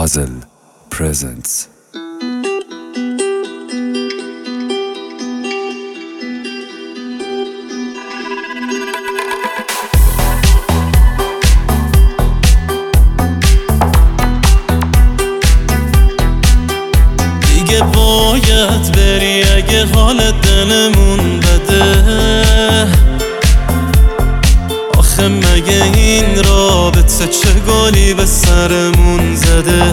Puzzle presents. دیگه باید بری اگه حال دلمون بده. آخه مگه این رابطه چه گلی به سرمون زده؟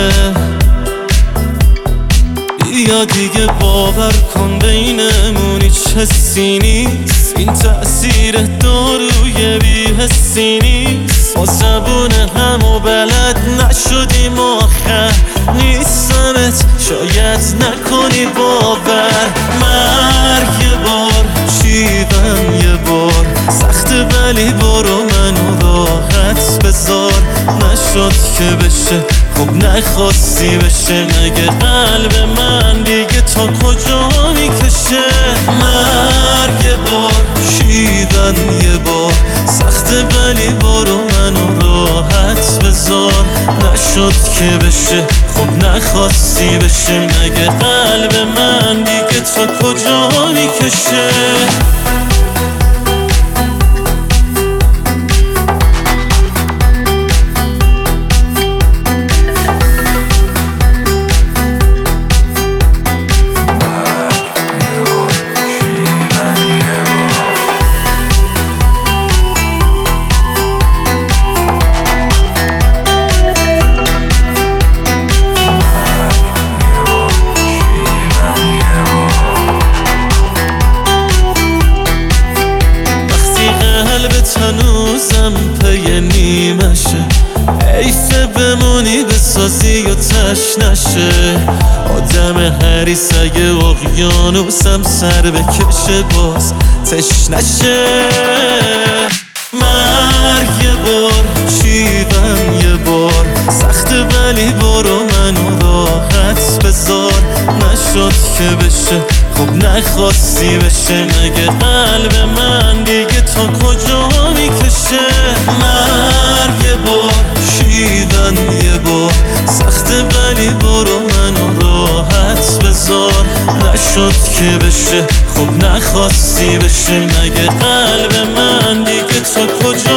بیا دیگه باور کن بینمون هیچ حسی نیست، این تأثیر داروی بی‌حسی نیست. با زبون همو بلد نشدیم آخر نیستمت شاید نکنی باور. مرگ یه بار شیون یه بار سخته ولی برو منو راحت بذار. نشد که بشه خب نخواستی بشه، مگه قلب من دیگه تا کجا میکشه؟ مرگ یه بار شیون یه بار سخته ولی برو منو راحت بذار. نشد که بشه خب نخواستی بشه، مگه قلب من دیگه تا کجا میکشه؟ هنوزم پی نیمشه، حیفه بمونی بسازی و تش نشه. آدم حریص اگه اقیانوسم سر بکشه باز تش نشه. مرگ یه بار شیون یه بار سخته ولی برو منو راحت بذار. نشد که بشه خب نخواستی بشه، مگه قلب من دیگه تا کجا میکشه؟ مرگ یه بار شیون یه بار سخته ولی برو منو راحت بذار. نشد که بشه خب نخواستی بشه، مگه قلب من دیگه تا کجا